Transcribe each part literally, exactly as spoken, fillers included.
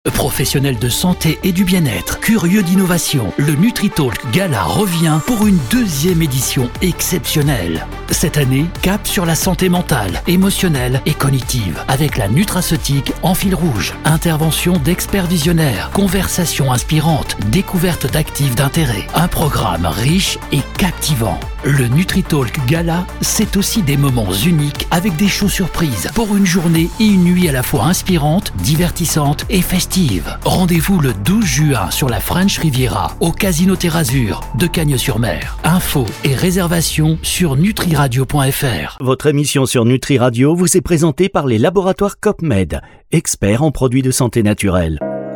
Professionnels de santé et du bien-être, curieux d'innovation, le NutriTalk Gala revient pour une deuxième édition exceptionnelle. Cette année, cap sur la santé mentale, émotionnelle et cognitive, avec la nutraceutique en fil rouge. Intervention d'experts visionnaires, conversations inspirantes, découvertes d'actifs d'intérêt. Un programme riche et captivant. Le NutriTalk Gala, c'est aussi des moments uniques avec des shows surprises pour une journée et une nuit à la fois inspirantes, divertissantes et festives. Rendez-vous le douze juin sur la French Riviera au Casino Terrazur de Cagnes-sur-Mer. Infos et réservations sur nutriradio point f r. Votre émission sur Nutri Radio vous est présentée par les laboratoires CopMed, experts en produits de santé naturelle.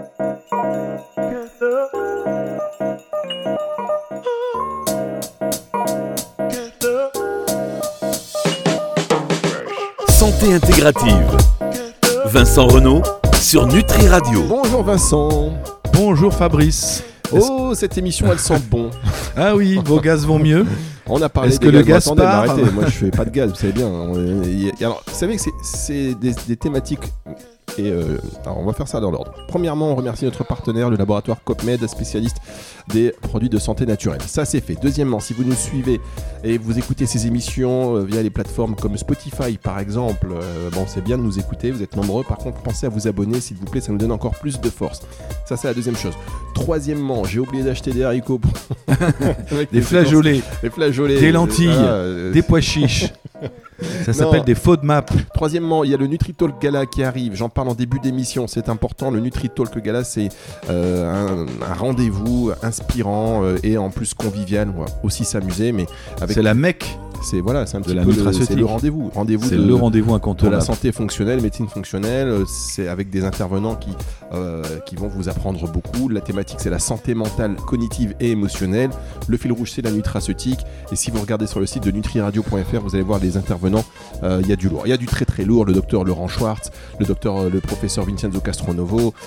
Santé intégrative. Vincent Renaud sur Nutri Radio. Bonjour Vincent. Bonjour Fabrice. Oh, cette émission elle sent bon. Ah oui, vos gaz vont mieux. On a parlé Est-ce des que gaz. le gaz Attendez, part arrêtez, moi je fais pas de gaz, vous savez bien. Alors, vous savez que c'est, c'est des, des thématiques. Et euh, alors on va faire ça dans l'ordre. Premièrement, on remercie notre partenaire, le laboratoire CopMed, spécialiste des produits de santé naturelle. Ça, c'est fait. Deuxièmement, si vous nous suivez et vous écoutez ces émissions euh, via les plateformes comme Spotify, par exemple, euh, bon, c'est bien de nous écouter, vous êtes nombreux. Par contre, pensez à vous abonner, s'il vous plaît, ça nous donne encore plus de force. Ça, c'est la deuxième chose. Troisièmement, j'ai oublié d'acheter des haricots. Des flageolets, des flageolets, des lentilles, ah, euh, des pois chiches. Ça s'appelle non. des FODMAP. Troisièmement, il y a le NutriTalk Gala qui arrive. J'en parle en début d'émission, c'est important. Le NutriTalk Gala, c'est euh, un, un rendez-vous inspirant euh, et en plus convivial. On va aussi s'amuser, mais avec. C'est la Mecque. C'est voilà, c'est un de petit la peu le, nutraceutique. c'est le rendez-vous. Rendez-vous c'est de, le rendez-vous de incontournable. la santé fonctionnelle, médecine fonctionnelle. C'est avec des intervenants qui euh, qui vont vous apprendre beaucoup. La thématique, c'est la santé mentale, cognitive et émotionnelle. Le fil rouge, c'est la nutraceutique. Et si vous regardez sur le site de nutriradio point f r, vous allez voir les intervenants. Il euh, y a du lourd. Il y a du très très lourd. Le docteur Laurent Schwartz, le docteur, euh, le professeur Vincenzo Castronovo,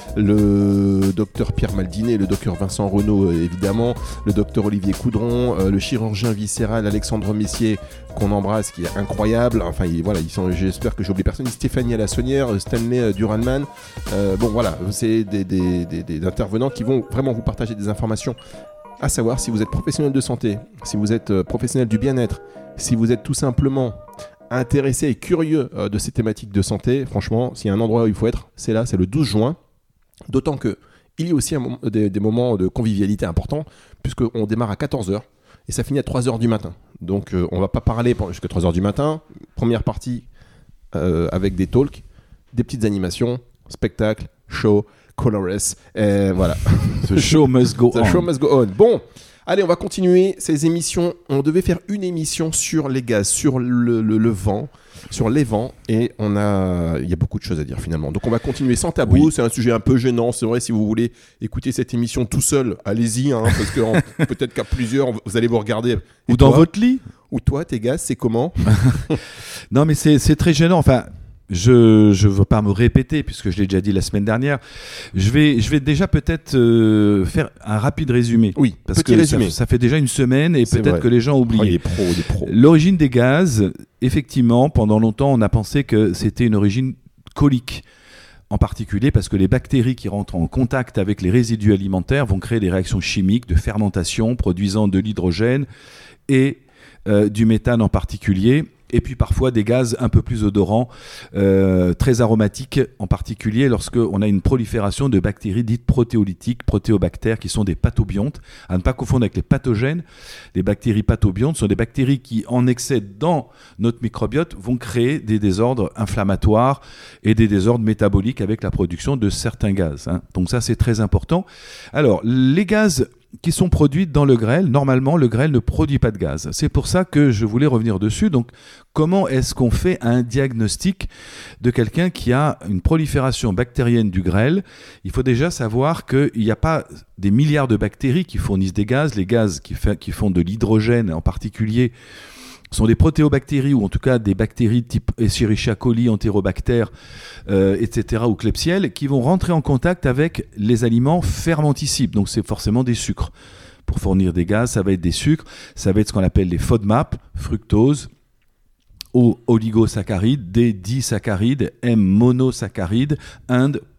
le docteur Pierre Maldinet, le docteur Vincent Renaud, euh, évidemment, le docteur Olivier Coudron, euh, le chirurgien viscéral Alexandre Messier, qu'on embrasse, qui est incroyable. Enfin, il, voilà, ils sont, j'espère que j'oublie personne. Stéphanie Alassonnière, Stanley euh, Duranman. Euh, bon, voilà, c'est des, des, des, des intervenants qui vont vraiment vous partager des informations. À savoir, si vous êtes professionnel de santé, si vous êtes euh, professionnel du bien-être, si vous êtes tout simplement intéressé et curieux euh, de ces thématiques de santé, franchement, s'il y a un endroit où il faut être, c'est là, c'est le douze juin. D'autant que il y a aussi un moment, des, des moments de convivialité importants, puisqu'on démarre à quatorze heures et ça finit à trois heures du matin. Donc euh, on ne va pas parler jusqu'à trois heures du matin. Première partie euh, avec des talks, des petites animations, spectacles, show, colorless, et voilà. The show must go on. The show must go on. Bon, allez, on va continuer ces émissions. On devait faire une émission sur les gaz, sur le, le, le vent, sur les vents, et on a, il y a beaucoup de choses à dire finalement. Donc on va continuer sans tabou. Oui. C'est un sujet un peu gênant, c'est vrai. Si vous voulez écouter cette émission tout seul, allez-y, hein, parce que en, peut-être qu'à plusieurs, vous allez vous regarder. Et ou dans toi, votre lit. Ou toi, tes gaz, c'est comment? Non, mais c'est, c'est très gênant. Enfin. Je ne veux pas me répéter puisque je l'ai déjà dit la semaine dernière. Je vais, je vais déjà peut-être euh, faire un rapide résumé. Oui, parce petit que résumé. Ça, ça fait déjà une semaine et c'est peut-être vrai. que les gens ont oublié. Oh, les pros, les pros. L'origine des gaz, effectivement, pendant longtemps, on a pensé que c'était une origine colique. En particulier parce que les bactéries qui rentrent en contact avec les résidus alimentaires vont créer des réactions chimiques de fermentation produisant de l'hydrogène et euh, du méthane en particulier. Et puis parfois des gaz un peu plus odorants, euh, très aromatiques, en particulier lorsqu'on a une prolifération de bactéries dites protéolytiques, protéobactères, qui sont des pathobiontes, à ne pas confondre avec les pathogènes. Les bactéries pathobiontes sont des bactéries qui, en excès dans notre microbiote, vont créer des désordres inflammatoires et des désordres métaboliques avec la production de certains gaz, hein. Donc ça, c'est très important. Alors, les gaz qui sont produites dans le grêle, normalement, le grêle ne produit pas de gaz. C'est pour ça que je voulais revenir dessus. Donc, comment est-ce qu'on fait un diagnostic de quelqu'un qui a une prolifération bactérienne du grêle? Il faut déjà savoir qu'il n'y a pas des milliards de bactéries qui fournissent des gaz. Les gaz qui, fait, qui font de l'hydrogène en particulier sont des protéobactéries ou en tout cas des bactéries type Escherichia coli, Enterobacter, euh, et cetera ou Klebsiella qui vont rentrer en contact avec les aliments fermenticibles. Donc c'est forcément des sucres. Pour fournir des gaz, ça va être des sucres, ça va être ce qu'on appelle les FODMAP, fructose, O oligosaccharides, D disaccharides, M monosaccharides, and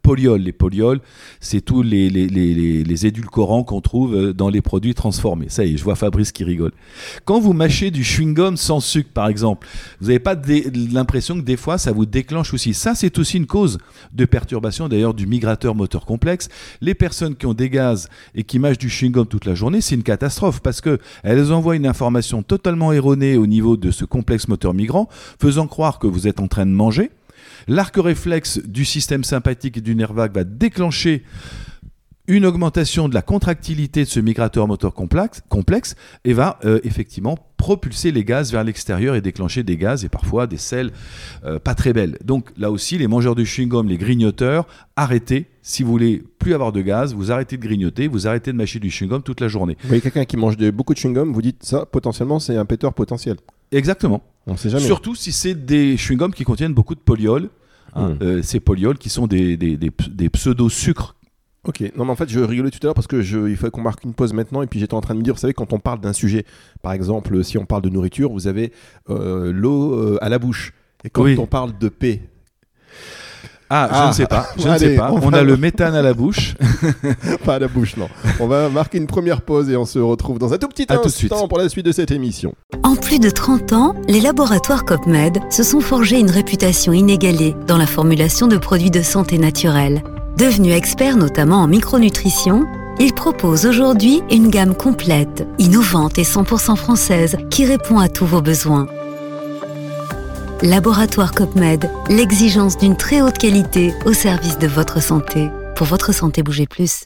polyols. Les polyols, c'est tous les, les, les, les, les édulcorants qu'on trouve dans les produits transformés. Ça y est, je vois Fabrice qui rigole. Quand vous mâchez du chewing-gum sans sucre, par exemple, vous n'avez pas dé- l'impression que des fois, ça vous déclenche aussi. Ça, c'est aussi une cause de perturbation, d'ailleurs, du migrateur moteur complexe. Les personnes qui ont des gaz et qui mâchent du chewing-gum toute la journée, c'est une catastrophe parce qu'elles envoient une information totalement erronée au niveau de ce complexe moteur migrant, faisant croire que vous êtes en train de manger. L'arc réflexe du système sympathique et du nerf vague va déclencher une augmentation de la contractilité de ce migrateur moteur complexe, complexe et va euh, effectivement propulser les gaz vers l'extérieur et déclencher des gaz et parfois des selles euh, pas très belles. Donc là aussi, les mangeurs de chewing-gum, les grignoteurs, arrêtez. Si vous voulez plus avoir de gaz, vous arrêtez de grignoter, vous arrêtez de mâcher du chewing-gum toute la journée. Vous voyez quelqu'un qui mange de, beaucoup de chewing-gum, vous dites ça, potentiellement, c'est un péteur potentiel. Exactement. On sait jamais. Surtout si c'est des chewing-gums qui contiennent beaucoup de polyols. Hein, mmh. euh, ces polyols qui sont des, des, des, des pseudo-sucres. Ok, non mais en fait je rigolais tout à l'heure parce que je, il fallait qu'on marque une pause maintenant et puis j'étais en train de me dire, vous savez, quand on parle d'un sujet, par exemple si on parle de nourriture, vous avez euh, l'eau euh, à la bouche, et quand oui. on parle de paix. Ah, je ah, ne sais pas, je allez, ne sais pas. On, on va... a le méthane à la bouche. Pas à la bouche, non. On va marquer une première pause et on se retrouve dans un tout petit à instant pour la suite de cette émission. En plus de trente ans, les laboratoires CopMed se sont forgés une réputation inégalée dans la formulation de produits de santé naturelle. Devenus experts notamment en micronutrition, ils proposent aujourd'hui une gamme complète, innovante et cent pour cent française qui répond à tous vos besoins. Laboratoire CopMed, l'exigence d'une très haute qualité au service de votre santé. Pour votre santé, bougez plus.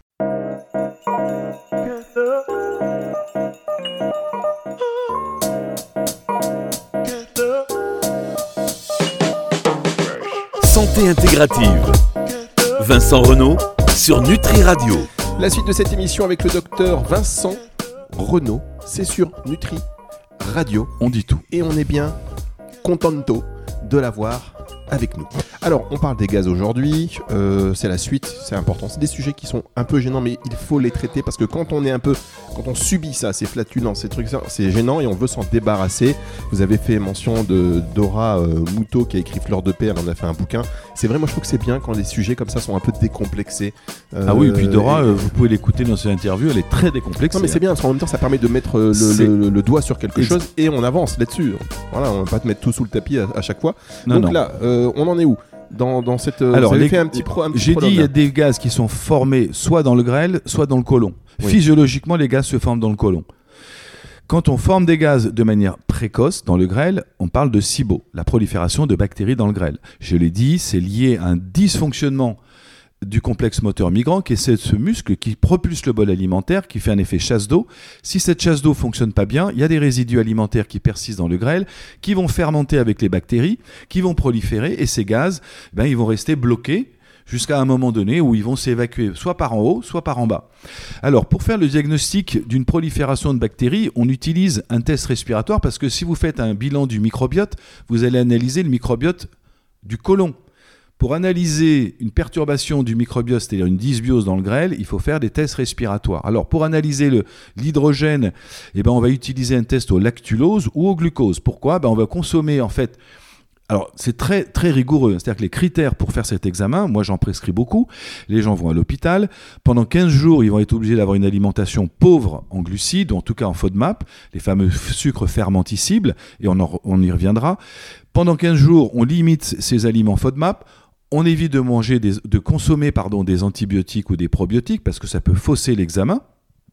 Santé intégrative. Vincent Renaud sur Nutri Radio. La suite de cette émission avec le docteur Vincent Renaud, c'est sur Nutri Radio. On dit tout. Et on est bien contento de l'avoir avec nous. Alors, on parle des gaz aujourd'hui, euh, c'est la suite, c'est important. C'est des sujets qui sont un peu gênants, mais il faut les traiter parce que quand on est un peu, quand on subit ça, ces flatulences, ces trucs, c'est gênant et on veut s'en débarrasser. Vous avez fait mention de Dora euh, Moutot qui a écrit Fleur de paix, elle en a fait un bouquin. C'est vrai, moi je trouve que c'est bien quand les sujets comme ça sont un peu décomplexés. Euh, ah oui, et puis Dora, et... euh, vous pouvez l'écouter dans ses interviews, elle est très décomplexée. Non mais c'est bien, parce qu'en même temps ça permet de mettre le, le, le, le doigt sur quelque Ex- chose et on avance là-dessus. Voilà, on va pas te mettre tout sous le tapis à, à chaque fois. Non, Donc non. là, euh, on en est où dans, dans cette. Alors, vous avez les, fait un petit pro, un petit j'ai dit il y a des gaz qui sont formés soit dans le grêle, soit dans le côlon. Oui. Physiologiquement, les gaz se forment dans le côlon. Quand on forme des gaz de manière précoce dans le grêle, on parle de SIBO, la prolifération de bactéries dans le grêle. Je l'ai dit, c'est lié à un dysfonctionnement du complexe moteur migrant, qui est ce muscle qui propulse le bol alimentaire, qui fait un effet chasse d'eau. Si cette chasse d'eau fonctionne pas bien, il y a des résidus alimentaires qui persistent dans le grêle, qui vont fermenter avec les bactéries, qui vont proliférer, et ces gaz, ben, ils vont rester bloqués jusqu'à un moment donné où ils vont s'évacuer soit par en haut, soit par en bas. Alors, pour faire le diagnostic d'une prolifération de bactéries, on utilise un test respiratoire parce que si vous faites un bilan du microbiote, vous allez analyser le microbiote du côlon. Pour analyser une perturbation du microbiote, c'est-à-dire une dysbiose dans le grêle, il faut faire des tests respiratoires. Alors, pour analyser le, l'hydrogène, eh ben, on va utiliser un test au lactulose ou au glucose. Pourquoi ? Ben, on va consommer, en fait... Alors, c'est très, très rigoureux. C'est-à-dire que les critères pour faire cet examen, moi, j'en prescris beaucoup. Les gens vont à l'hôpital. Pendant quinze jours, ils vont être obligés d'avoir une alimentation pauvre en glucides, ou en tout cas en FODMAP, les fameux sucres fermenticibles, et on, en, on y reviendra. Pendant quinze jours, on limite ces aliments FODMAP. On évite de manger des, de consommer pardon, des antibiotiques ou des probiotiques parce que ça peut fausser l'examen, d'accord ?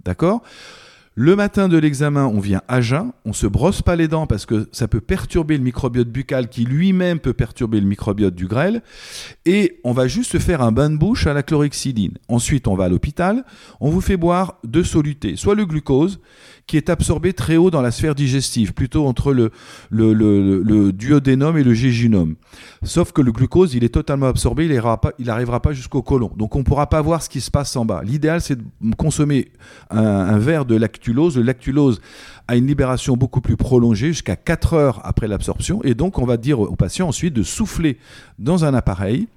Le matin de l'examen, on vient à jeun, on ne se brosse pas les dents parce que ça peut perturber le microbiote buccal qui lui-même peut perturber le microbiote du grêle, et on va juste faire un bain de bouche à la chlorhexidine. Ensuite, on va à l'hôpital, on vous fait boire deux solutés, soit le glucose qui est absorbé très haut dans la sphère digestive, plutôt entre le, le, le, le duodénum et le jéjunum. Sauf que le glucose, il est totalement absorbé, il n'arrivera pas, il n'arrivera pas jusqu'au côlon. Donc on ne pourra pas voir ce qui se passe en bas. L'idéal, c'est de consommer un, un verre de lactulose. Le lactulose a une libération beaucoup plus prolongée, jusqu'à quatre heures après l'absorption. Et donc, on va dire au patient ensuite de souffler dans un appareil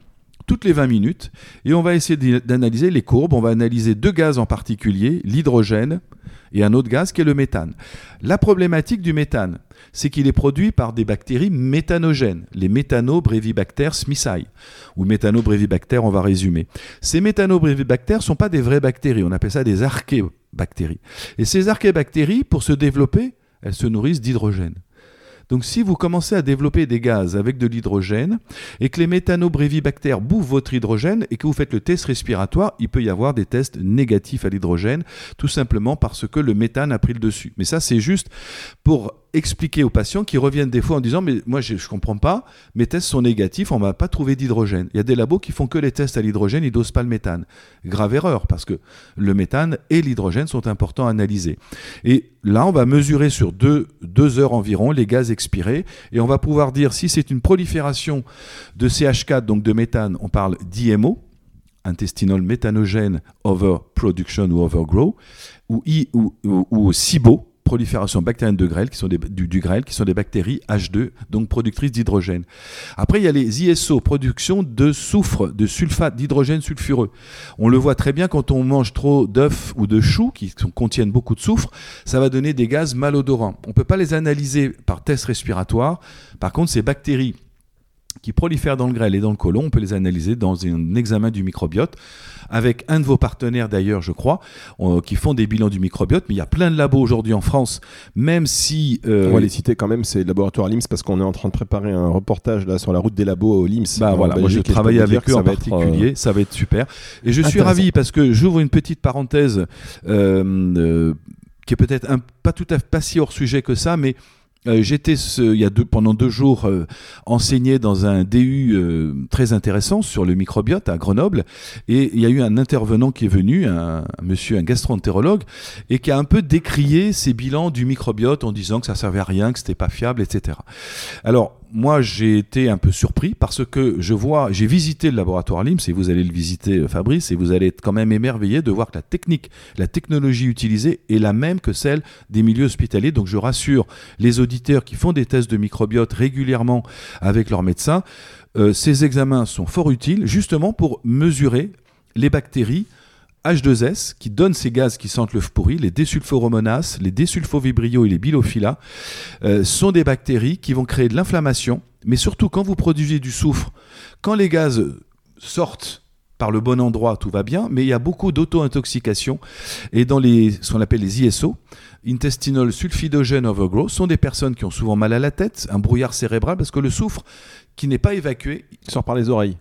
toutes les vingt minutes, et on va essayer d'analyser les courbes. On va analyser deux gaz en particulier, l'hydrogène et un autre gaz qui est le méthane. La problématique du méthane, c'est qu'il est produit par des bactéries méthanogènes, les Methanobrevibacter smithii, ou Methanobrevibacter, on va résumer. Ces Methanobrevibacter ne sont pas des vraies bactéries, on appelle ça des archébactéries. Et ces archébactéries, pour se développer, elles se nourrissent d'hydrogène. Donc si vous commencez à développer des gaz avec de l'hydrogène et que les Methanobrevibacter bouffent votre hydrogène et que vous faites le test respiratoire, il peut y avoir des tests négatifs à l'hydrogène, tout simplement parce que le méthane a pris le dessus. Mais ça, c'est juste pour expliquer aux patients qui reviennent des fois en disant « mais moi je ne comprends pas, mes tests sont négatifs, on ne m'a pas trouvé d'hydrogène ». Il y a des labos qui font que les tests à l'hydrogène, ils ne dosent pas le méthane. Grave erreur, parce que le méthane et l'hydrogène sont importants à analyser. Et là, on va mesurer sur deux, deux heures environ les gaz expirés et on va pouvoir dire si c'est une prolifération de C H quatre, donc de méthane, on parle d'I M O, intestinal methanogène overproduction ou overgrow, ou, I, ou, ou, ou S I B O, prolifération bactérienne de grêle, qui sont des, du, du grêle, qui sont des bactéries H deux, donc productrices d'hydrogène. Après, il y a les I S O, production de soufre, de sulfate d'hydrogène sulfureux. On le voit très bien quand on mange trop d'œufs ou de choux, qui sont, contiennent beaucoup de soufre, ça va donner des gaz malodorants. On ne peut pas les analyser par test respiratoire. Par contre, ces bactéries qui prolifèrent dans le grêle et dans le côlon, on peut les analyser dans un examen du microbiote, avec un de vos partenaires d'ailleurs, je crois, euh, qui font des bilans du microbiote. Mais il y a plein de labos aujourd'hui en France, même si... Euh, on va les citer quand même, c'est le laboratoire L I M S, parce qu'on est en train de préparer un reportage là, sur la route des labos au L I M S. Bah voilà, moi je travaille avec eux en particulier, être, euh... ça va être super. Et je suis ravi parce que j'ouvre une petite parenthèse euh, euh, qui est peut-être un, pas tout à fait pas si hors sujet que ça, mais... Euh, j'étais ce, il y a deux, pendant deux jours euh, enseigné dans un D U euh, très intéressant sur le microbiote à Grenoble, et il y a eu un intervenant qui est venu, un, un monsieur, un gastro-entérologue, et qui a un peu décrié ces bilans du microbiote en disant que ça servait à rien, que c'était pas fiable, et cetera. Alors moi j'ai été un peu surpris parce que je vois, j'ai visité le laboratoire L I M S, et vous allez le visiter Fabrice, et vous allez être quand même émerveillé de voir que la technique, la technologie utilisée est la même que celle des milieux hospitaliers. Donc je rassure les auditeurs qui font des tests de microbiote régulièrement avec leurs médecins, euh, ces examens sont fort utiles justement pour mesurer les bactéries H deux S qui donnent ces gaz qui sentent l'œuf pourri, les désulforomonas, les désulfovibrio et les bilophila, euh, sont des bactéries qui vont créer de l'inflammation, mais surtout quand vous produisez du soufre, quand les gaz sortent par le bon endroit, tout va bien, mais il y a beaucoup d'auto-intoxication, et dans les, ce qu'on appelle les I S O, Intestinal Sulfidogene Overgrowth, sont des personnes qui ont souvent mal à la tête, un brouillard cérébral, parce que le soufre qui n'est pas évacué... Il sort par les oreilles.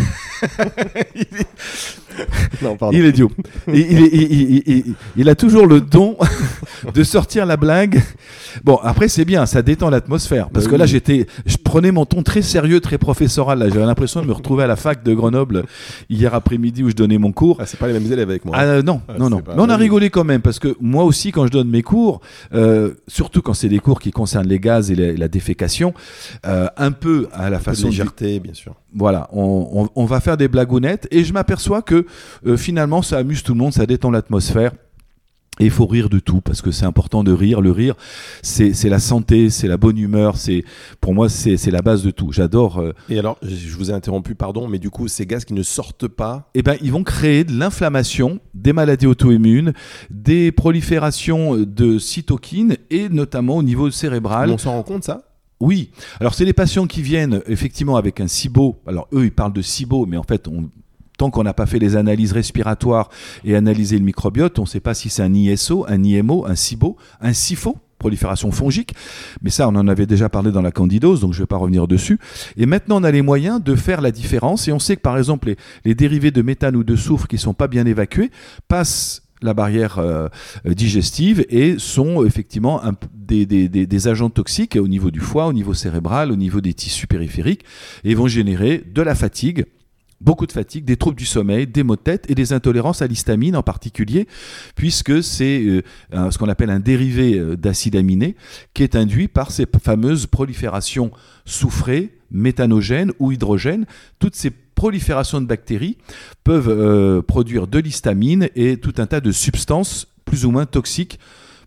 il, est... Non, pardon. Il est idiot. Il, il, il, il, il, il a toujours le don de sortir la blague. Bon, après, c'est bien, ça détend l'atmosphère. Parce bah que oui. là, j'étais, je prenais mon ton très sérieux, très professoral. Là, j'avais l'impression de me retrouver à la fac de Grenoble hier après-midi où je donnais mon cours. Ah, c'est pas les mêmes élèves avec moi. Ah, euh, non, ah, non, non. Mais on a rigolé quand même. Parce que moi aussi, quand je donne mes cours, euh, surtout quand c'est des cours qui concernent les gaz et la, la défécation, euh, un peu à la un façon peu de légèreté, bien sûr. Voilà, on, on, on va faire des blagounettes et je m'aperçois que euh, finalement ça amuse tout le monde, ça détend l'atmosphère. Et il faut rire de tout, parce que c'est important de rire. Le rire, c'est, c'est la santé, c'est la bonne humeur, c'est, pour moi, c'est, c'est la base de tout. J'adore... Euh... Et alors, je vous ai interrompu, pardon, mais du coup, ces gaz qui ne sortent pas... Eh ben, ils vont créer de l'inflammation, des maladies auto-immunes, des proliférations de cytokines, et notamment au niveau cérébral. On s'en rend compte, ça ? Oui. Alors, c'est les patients qui viennent, effectivement, avec un S I B O. Alors, eux, ils parlent de S I B O, mais en fait, on... tant qu'on n'a pas fait les analyses respiratoires et analysé le microbiote, on ne sait pas si c'est un I S O, un I M O, un S I B O, un S I F O, prolifération fongique. Mais ça, on en avait déjà parlé dans la candidose, donc je ne vais pas revenir dessus. Et maintenant, on a les moyens de faire la différence. Et on sait que, par exemple, les, les dérivés de méthane ou de soufre qui ne sont pas bien évacués passent la barrière euh, digestive et sont effectivement un, des, des, des, des agents toxiques au niveau du foie, au niveau cérébral, au niveau des tissus périphériques, et vont générer de la fatigue, beaucoup de fatigue, des troubles du sommeil, des maux de tête et des intolérances à l'histamine en particulier, puisque c'est euh, un, ce qu'on appelle un dérivé euh, d'acide aminé qui est induit par ces fameuses proliférations soufrées, méthanogènes ou hydrogènes. Toutes ces proliférations de bactéries peuvent euh, produire de l'histamine et tout un tas de substances plus ou moins toxiques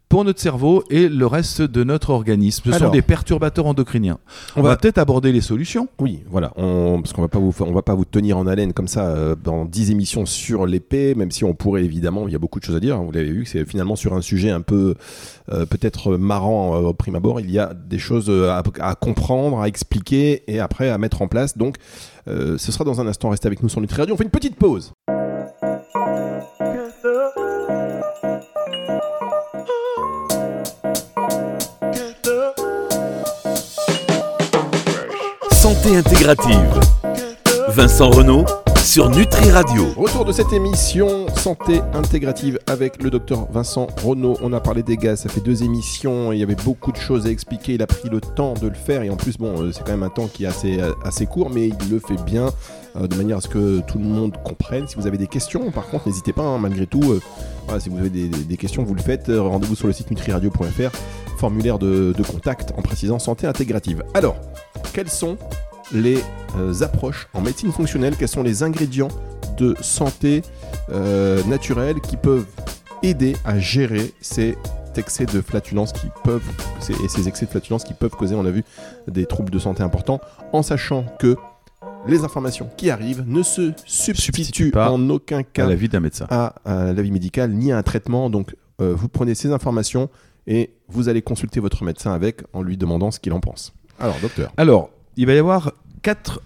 pour notre cerveau et le reste de notre organisme. Ce Alors, sont des perturbateurs endocriniens. On, on va, va peut-être aborder les solutions. Oui, voilà, on, parce qu'on va pas vous, on va pas vous tenir en haleine comme ça euh, dans dix émissions sur l'épée, même si on pourrait évidemment, il y a beaucoup de choses à dire. Vous l'avez vu, c'est finalement sur un sujet un peu euh, peut-être marrant euh, au prime abord. Il y a des choses à, à comprendre, à expliquer et après à mettre en place. Donc, euh, ce sera dans un instant. Restez avec nous sur Nutri Radio. On fait une petite pause. Santé intégrative. Vincent Renaud sur Nutri Radio. Retour de cette émission Santé intégrative avec le docteur Vincent Renaud. On a parlé des gaz, ça fait deux émissions, il y avait beaucoup de choses à expliquer, il a pris le temps de le faire et en plus bon, c'est quand même un temps qui est assez, assez court mais il le fait bien euh, de manière à ce que tout le monde comprenne. Si vous avez des questions, par contre n'hésitez pas, hein, malgré tout, euh, voilà, si vous avez des, des, des questions, vous le faites, euh, rendez-vous sur le site nutri radio point f r, formulaire de, de contact en précisant santé intégrative. Alors, quels sont les euh, approches en médecine fonctionnelle, quels sont les ingrédients de santé euh, naturelle qui peuvent aider à gérer ces excès de flatulence qui peuvent ces, et ces excès de flatulence qui peuvent causer, on l'a vu, des troubles de santé importants, en sachant que les informations qui arrivent ne se substituent pas en aucun cas à l'avis d'un médecin, à, à l'avis médical ni à un traitement. Donc euh, vous prenez ces informations et vous allez consulter votre médecin avec en lui demandant ce qu'il en pense. Alors docteur. Alors il va y avoir quatre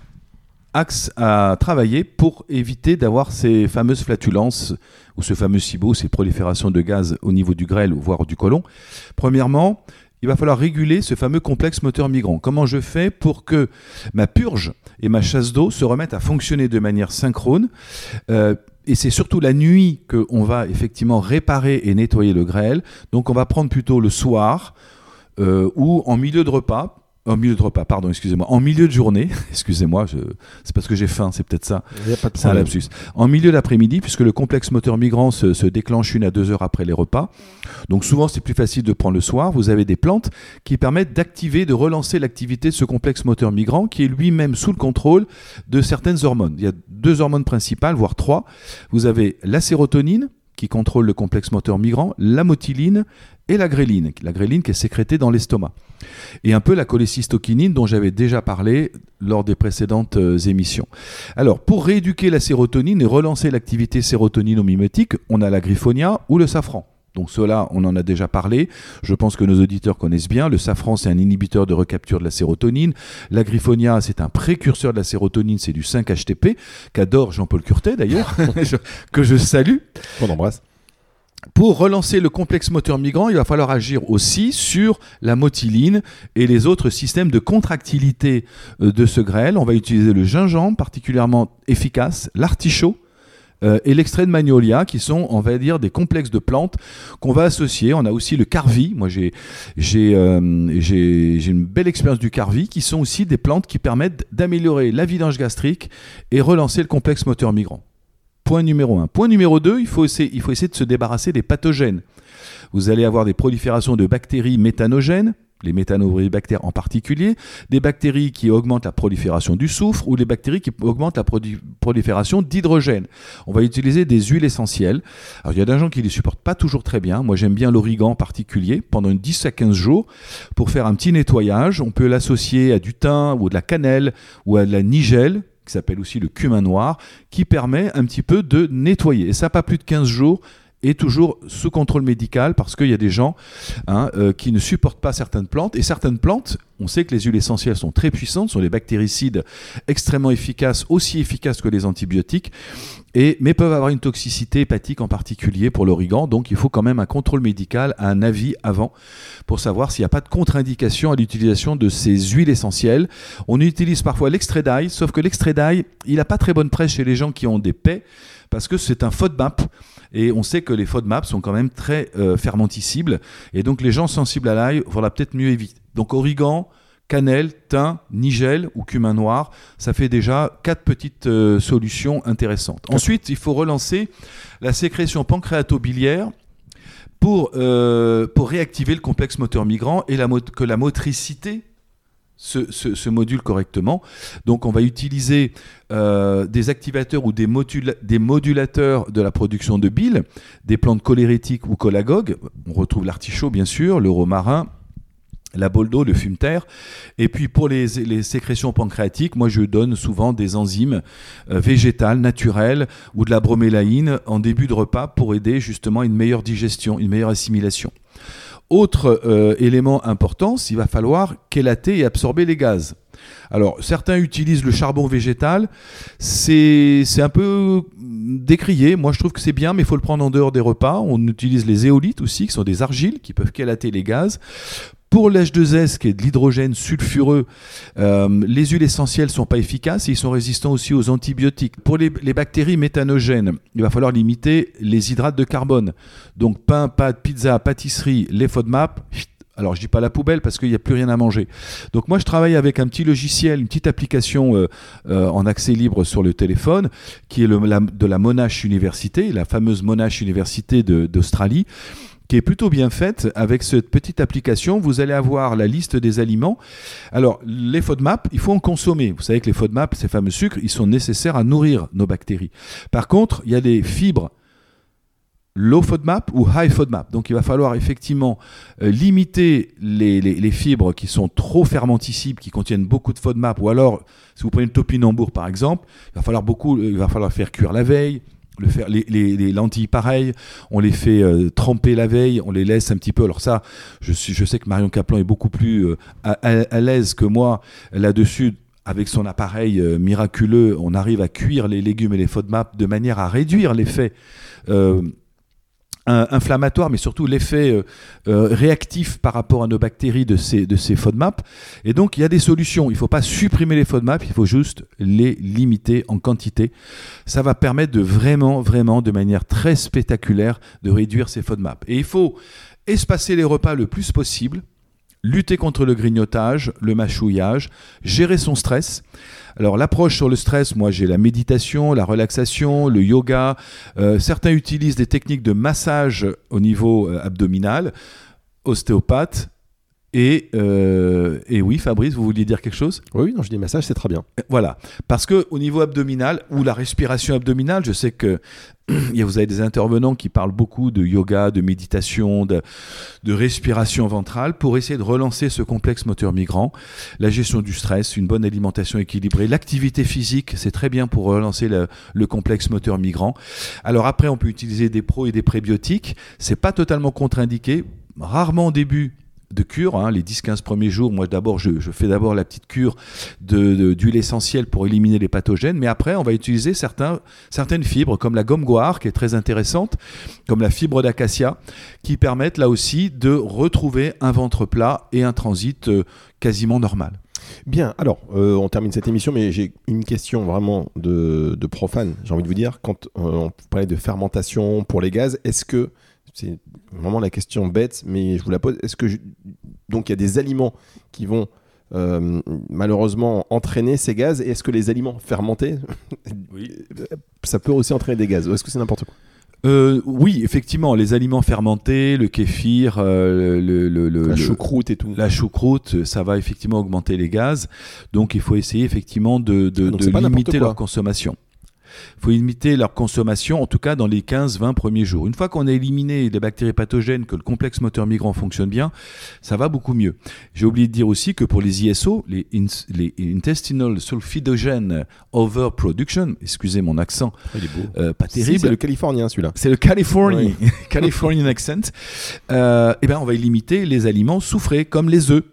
axes à travailler pour éviter d'avoir ces fameuses flatulences ou ce fameux S I B O, ces proliférations de gaz au niveau du grêle, voire du côlon. Premièrement, il va falloir réguler ce fameux complexe moteur migrant. Comment je fais pour que ma purge et ma chasse d'eau se remettent à fonctionner de manière synchrone euh, et c'est surtout la nuit qu'on va effectivement réparer et nettoyer le grêle. Donc on va prendre plutôt le soir euh, ou en milieu de repas. En milieu de repas, pardon, excusez-moi. En milieu de journée, excusez-moi, je... c'est parce que j'ai faim, c'est peut-être ça. Il n'y a pas de c'est un lapsus. En milieu d'après-midi, puisque le complexe moteur migrant se, se déclenche une à deux heures après les repas. Donc souvent, c'est plus facile de prendre le soir. Vous avez des plantes qui permettent d'activer, de relancer l'activité de ce complexe moteur migrant qui est lui-même sous le contrôle de certaines hormones. Il y a deux hormones principales, voire trois. Vous avez la sérotonine, qui contrôle le complexe moteur migrant, la motiline et la gréline. La gréline qui est sécrétée dans l'estomac. Et un peu la cholécystokinine dont j'avais déjà parlé lors des précédentes euh, émissions. Alors, pour rééduquer la sérotonine et relancer l'activité sérotonino-mimétique, on a la griffonia ou le safran. Donc cela, on en a déjà parlé. Je pense que nos auditeurs connaissent bien. Le safran, c'est un inhibiteur de recapture de la sérotonine. La griffonia, c'est un précurseur de la sérotonine, c'est du cinq H T P, qu'adore Jean-Paul Curtet d'ailleurs, que je salue. On embrasse. Pour relancer le complexe moteur migrant, il va falloir agir aussi sur la motiline et les autres systèmes de contractilité de ce grêle. On va utiliser le gingembre, particulièrement efficace, l'artichaut, Euh, et l'extrait de magnolia qui sont, on va dire, des complexes de plantes qu'on va associer. On a aussi le carvi. Moi, j'ai, j'ai, euh, j'ai, j'ai une belle expérience du carvi qui sont aussi des plantes qui permettent d'améliorer la vidange gastrique et relancer le complexe moteur migrant. Point numéro un. Point numéro deux, il faut essayer, il faut essayer de se débarrasser des pathogènes. Vous allez avoir des proliférations de bactéries méthanogènes, les méthanobactères en particulier, des bactéries qui augmentent la prolifération du soufre ou les bactéries qui augmentent la produ- prolifération d'hydrogène. On va utiliser des huiles essentielles. Alors, il y a des gens qui ne les supportent pas toujours très bien. Moi, j'aime bien l'origan en particulier pendant dix à quinze jours pour faire un petit nettoyage. On peut l'associer à du thym ou de la cannelle ou à de la nigelle, qui s'appelle aussi le cumin noir, qui permet un petit peu de nettoyer. Et ça, pas plus de quinze jours, et toujours sous contrôle médical, parce qu'il y a des gens hein, euh, qui ne supportent pas certaines plantes. Et certaines plantes, on sait que les huiles essentielles sont très puissantes, sont des bactéricides extrêmement efficaces, aussi efficaces que les antibiotiques, et, mais peuvent avoir une toxicité hépatique en particulier pour l'origan. Donc il faut quand même un contrôle médical, un avis avant, pour savoir s'il n'y a pas de contre-indication à l'utilisation de ces huiles essentielles. On utilise parfois l'extrait d'ail, sauf que l'extrait d'ail, il n'a pas très bonne presse chez les gens qui ont des paies, parce que c'est un FODMAP, et on sait que les FODMAP sont quand même très euh, fermenticibles, et donc les gens sensibles à l'ail, il faudra peut-être mieux éviter. Donc origan, cannelle, thym, nigelle ou cumin noir, ça fait déjà quatre petites euh, solutions intéressantes. Ensuite, il faut relancer la sécrétion pancréato-biliaire pour, euh, pour réactiver le complexe moteur migrant et la mo- que la motricité se, se, se module correctement. Donc on va utiliser euh, des activateurs ou des, modula- des modulateurs de la production de bile, des plantes cholérétiques ou cholagogues. On retrouve l'artichaut bien sûr, le romarin, la boldo, le fumeterre. Et puis pour les, les sécrétions pancréatiques, moi je donne souvent des enzymes euh, végétales, naturelles ou de la bromélaïne en début de repas pour aider justement une meilleure digestion, une meilleure assimilation. Autre euh, élément important, il va falloir chélater et absorber les gaz. Alors certains utilisent le charbon végétal, c'est, c'est un peu décrié, moi je trouve que c'est bien, mais il faut le prendre en dehors des repas. On utilise les éolytes aussi, qui sont des argiles qui peuvent chélater les gaz. Pour l'H deux S, qui est de l'hydrogène sulfureux, euh, les huiles essentielles ne sont pas efficaces et ils sont résistants aussi aux antibiotiques. Pour les, les bactéries méthanogènes, il va falloir limiter les hydrates de carbone. Donc pain, pâtes, pizza, pâtisserie, les FODMAP, alors je ne dis pas la poubelle parce qu'il n'y a plus rien à manger. Donc moi je travaille avec un petit logiciel, une petite application euh, euh, en accès libre sur le téléphone, qui est le, la, de la Monash Université, la fameuse Monash Université de, d'Australie, qui est plutôt bien faite. Avec cette petite application, vous allez avoir la liste des aliments. Alors, les FODMAP, il faut en consommer. Vous savez que les FODMAP, ces fameux sucres, ils sont nécessaires à nourrir nos bactéries. Par contre, il y a des fibres low FODMAP ou high FODMAP. Donc, il va falloir effectivement euh, limiter les, les, les fibres qui sont trop fermenticibles, qui contiennent beaucoup de FODMAP. Ou alors, si vous prenez le topinambour, par exemple, il va falloir beaucoup, il va falloir faire cuire la veille. Le faire, les, les, les lentilles pareil, on les fait euh, tremper la veille, on les laisse un petit peu. Alors ça, je, suis, je sais que Marion Kaplan est beaucoup plus euh, à, à, à l'aise que moi là-dessus. Avec son appareil euh, miraculeux, on arrive à cuire les légumes et les FODMAP de manière à réduire l'effet euh, inflammatoire, mais surtout l'effet euh, euh, réactif par rapport à nos bactéries de ces, de ces FODMAP. Et donc, il y a des solutions. Il ne faut pas supprimer les FODMAP, il faut juste les limiter en quantité. Ça va permettre de vraiment, vraiment, de manière très spectaculaire, de réduire ces FODMAP. Et il faut espacer les repas le plus possible, lutter contre le grignotage, le mâchouillage, gérer son stress. Alors l'approche sur le stress, moi j'ai la méditation, la relaxation, le yoga. Euh, certains utilisent des techniques de massage au niveau euh, abdominal, ostéopathe. Et, euh, et oui, Fabrice, vous vouliez dire quelque chose ? Oui, non, je dis massage, c'est très bien. Voilà, parce qu'au niveau abdominal, ou la respiration abdominale, je sais que vous avez des intervenants qui parlent beaucoup de yoga, de méditation, de, de respiration ventrale pour essayer de relancer ce complexe moteur migrant. La gestion du stress, une bonne alimentation équilibrée, l'activité physique, c'est très bien pour relancer le, le complexe moteur migrant. Alors après, on peut utiliser des pros et des prébiotiques. C'est pas totalement contre-indiqué, rarement au début de cure, hein, les dix à quinze premiers jours, moi d'abord je, je fais d'abord la petite cure de, de, d'huile essentielle pour éliminer les pathogènes, mais après on va utiliser certains, certaines fibres comme la gomme guar qui est très intéressante, comme la fibre d'acacia, qui permettent là aussi de retrouver un ventre plat et un transit euh, quasiment normal. Bien, alors euh, on termine cette émission, mais j'ai une question vraiment de, de profane, j'ai envie de vous dire, quand euh, on parlait de fermentation pour les gaz, est-ce que c'est vraiment la question bête, mais je vous la pose. Est-ce que je... donc il y a des aliments qui vont euh, malheureusement entraîner ces gaz, et est-ce que les aliments fermentés, oui, ça peut aussi entraîner des gaz, ou est-ce que c'est n'importe quoi ? Euh, oui, effectivement, les aliments fermentés, le kéfir, euh, le, le, le, la le, choucroute et tout. La choucroute, ça va effectivement augmenter les gaz. Donc il faut essayer effectivement de, de, ah, de limiter leur consommation. Il faut limiter leur consommation, en tout cas dans les quinze à vingt premiers jours. Une fois qu'on a éliminé les bactéries pathogènes, que le complexe moteur migrant fonctionne bien, ça va beaucoup mieux. J'ai oublié de dire aussi que pour les I S O, les, ins, les Intestinal Sulfidogene Overproduction, excusez mon accent, il est beau. Euh, pas terrible. Si, c'est le californien celui-là. C'est le Californie, oui. Californian accent. Euh, et ben on va limiter les aliments soufrés, comme les œufs.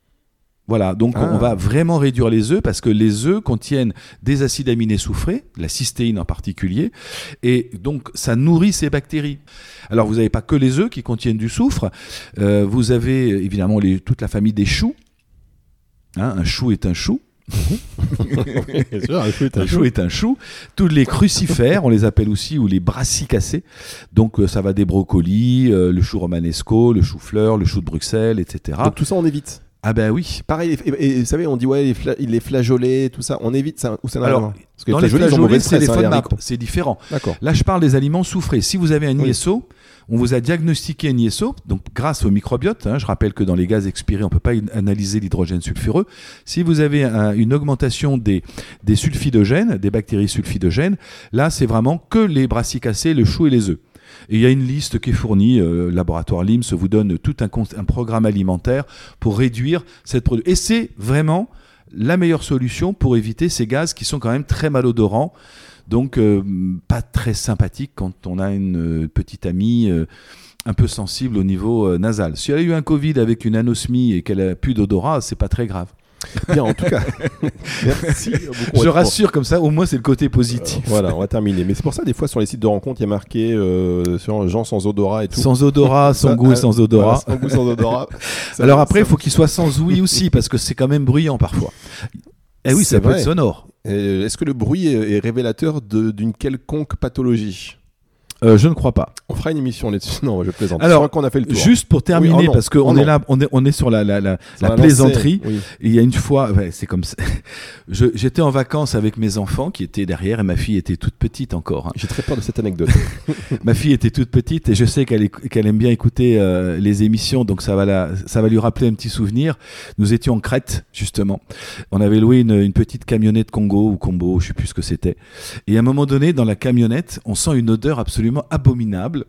Voilà, donc ah. on va vraiment réduire les œufs parce que les œufs contiennent des acides aminés soufrés, la cystéine en particulier, et donc ça nourrit ces bactéries. Alors vous n'avez pas que les œufs qui contiennent du soufre, euh, vous avez évidemment les, toute la famille des choux. Hein, un chou est un chou. Bien sûr, un chou est un, un chou. chou est un chou. Tous les crucifères, on les appelle aussi, ou les brassicacées. Donc euh, ça va des brocolis, euh, le chou romanesco, le chou-fleur, le chou de Bruxelles, et cetera. Donc tout ça on évite. Ah ben oui. Pareil, et, et, et, vous savez, on dit ouais, les, fla- les flageolets, tout ça, on évite ça. Ou ça n'a Alors, rien à voir parce que dans les flageolets, les ils ont flageolets, mauvaise c'est les presse, hein, les FODMAP, haricots. c'est différent. D'accord. Là, je parle des aliments soufrés. Si vous avez un Oui. I S O, on vous a diagnostiqué un I S O, donc grâce au microbiote. Hein, je rappelle que dans les gaz expirés, on ne peut pas analyser l'hydrogène sulfureux. Si vous avez un, une augmentation des, des sulfidogènes, des bactéries sulfidogènes, là, c'est vraiment que les brassicacées, le chou et les œufs. Et il y a une liste qui est fournie, euh, le laboratoire L I M S vous donne tout un, un programme alimentaire pour réduire cette production. Et c'est vraiment la meilleure solution pour éviter ces gaz qui sont quand même très malodorants, donc euh, pas très sympathiques quand on a une euh, petite amie euh, un peu sensible au niveau euh, nasal. Si elle a eu un Covid avec une anosmie et qu'elle a plus d'odorat, c'est pas très grave. Bien, en tout cas, merci beaucoup. Je rassure comme ça, au moins c'est le côté positif. Euh, voilà, on va terminer. Mais c'est pour ça, des fois, sur les sites de rencontres, il y a marqué euh, sur gens sans odorat et tout. Sans odorat, sans Ça, goût et euh, sans odorat. Voilà, sans goût, sans odorat. Ça, Alors après, il ça- faut qu'il soit sans ouïe aussi, parce que c'est quand même bruyant parfois. Eh oui, C'est ça peut vrai. être sonore. Euh, Est-ce que le bruit est, est révélateur de- d'une quelconque pathologie? Euh, je ne crois pas. On fera une émission là-dessus. Non, je plaisante. Alors, je crois qu'on a fait le tour. Juste pour terminer, Oui, oh non, parce qu'on oh est non. là, on est, on est sur la, la, la, Ça la va lancer, plaisanterie. oui. Et il y a une fois, ouais, c'est comme ça. Je, j'étais en vacances avec mes enfants qui étaient derrière et ma fille était toute petite encore. Hein. J'ai très peur de cette anecdote. Ma fille était toute petite et je sais qu'elle, éc- qu'elle aime bien écouter euh, les émissions, donc ça va, la, ça va lui rappeler un petit souvenir. Nous étions en Crète, justement. On avait loué une, une petite camionnette Congo ou Combo, je sais plus ce que c'était. Et à un moment donné, dans la camionnette, on sent une odeur absolument abominable.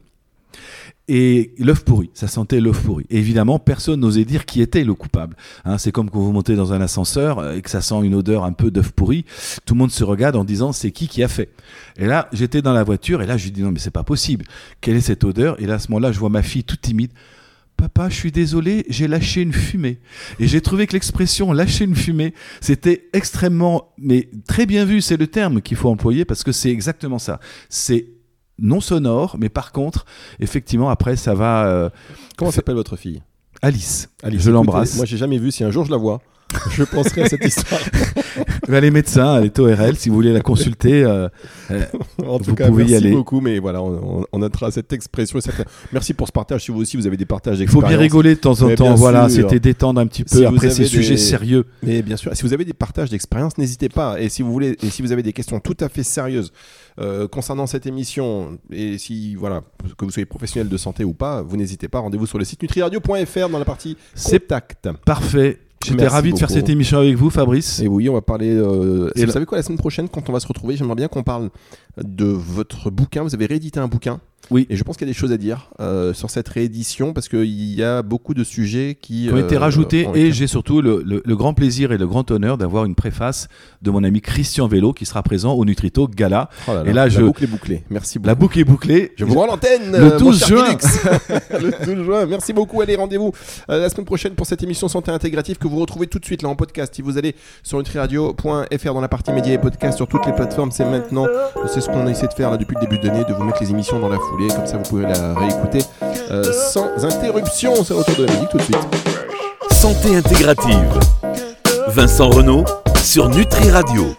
Et l'œuf pourri, ça sentait l'œuf pourri. Et évidemment, personne n'osait dire qui était le coupable. Hein, c'est comme quand vous montez dans un ascenseur et que ça sent une odeur un peu d'œuf pourri. Tout le monde se regarde en disant c'est qui qui a fait. Et là, j'étais dans la voiture et là, je lui dis non mais c'est pas possible. Quelle est cette odeur? Et là, à ce moment-là, je vois ma fille toute timide. Papa, je suis désolé, j'ai lâché une fumée. Et j'ai trouvé que l'expression lâcher une fumée, c'était extrêmement, mais très bien vu, c'est le terme qu'il faut employer parce que c'est exactement ça. C'est non sonore, mais par contre, effectivement, après, ça va. Euh, Comment s'appelle votre fille? Alice, Alice, je écoutez, l'embrasse. Moi, j'ai jamais vu. Si un jour je la vois, je penserai à cette histoire. Elle est médecin, elle est O R L. Si vous voulez la consulter, euh, euh, En tout Vous cas, pouvez y merci aller. beaucoup. Mais voilà, on, on- on notera cette expression. Cette... Merci pour ce partage. Si vous aussi, vous avez des partages il faut d'expérience. bien rigoler de temps en Mais temps. bien Voilà, sûr. c'était détendre un petit peu. Si vous Après, avez ces des- sujets sérieux. Mais bien sûr, si vous avez des partages d'expérience, n'hésitez pas. Et si vous voulez, et si vous avez des questions tout à fait sérieuses euh, concernant cette émission, et si voilà, que vous soyez professionnel de santé ou pas, vous n'hésitez pas. Rendez-vous sur le site nutriradio point f r dans la partie C'est contact. Parfait. J'étais Merci ravi de faire beaucoup. cette émission avec vous, Fabrice. Et oui, on va parler. Euh, Et vous là- savez quoi, la semaine prochaine, quand on va se retrouver, j'aimerais bien qu'on parle de votre bouquin. Vous avez réédité un bouquin. Oui. Et je pense qu'il y a des choses à dire euh, sur cette réédition parce qu'il y a beaucoup de sujets qui, qui ont été euh, rajoutés ont et été- j'ai surtout le, le- le grand plaisir et le grand honneur d'avoir une préface de mon ami Christian Vélo qui sera présent au Nutrito Gala. Oh là là, Et là, la je- boucle est bouclée. Merci beaucoup. La boucle est bouclée. Je vous rends l'antenne Le euh, mon douze cher juin. Félix. Le douze juin. Merci beaucoup. Allez, rendez-vous euh, la semaine prochaine pour cette émission Santé Intégrative que vous retrouvez tout de suite là en podcast. Si vous allez sur nutriradio point f r dans la partie médias et podcasts sur toutes les plateformes, c'est maintenant. C'est ce qu'on essaie de faire là depuis le début de l'année, de vous mettre les émissions dans la foulée. Comme ça, vous pouvez la réécouter euh, sans interruption. C'est le retour de la musique tout de suite. Santé intégrative. Vincent Renaud sur Nutri Radio.